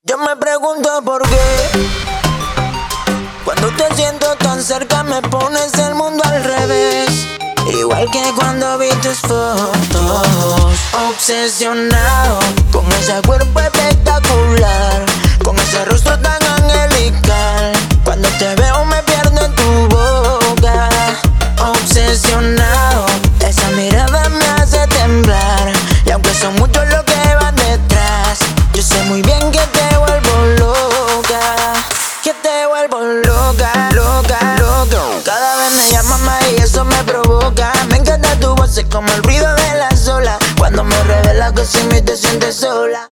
Yo me pregunto por qué cuando te siento tan cerca me pones el mundo al revés. Igual que cuando vi tus fotos, obsesionado con ese cuerpo espectacular, con ese rostro tan angelical. Cuando te veo me pierdo en tu boca, obsesionado. Esa mirada me hace temblar, y aunque son muchos los que van detrás, yo sé muy bien que te vuelvo loca, que te vuelvo loca, loca, loca. Cada vez me llamas más y eso me provoca. Me encanta tu voz, es como el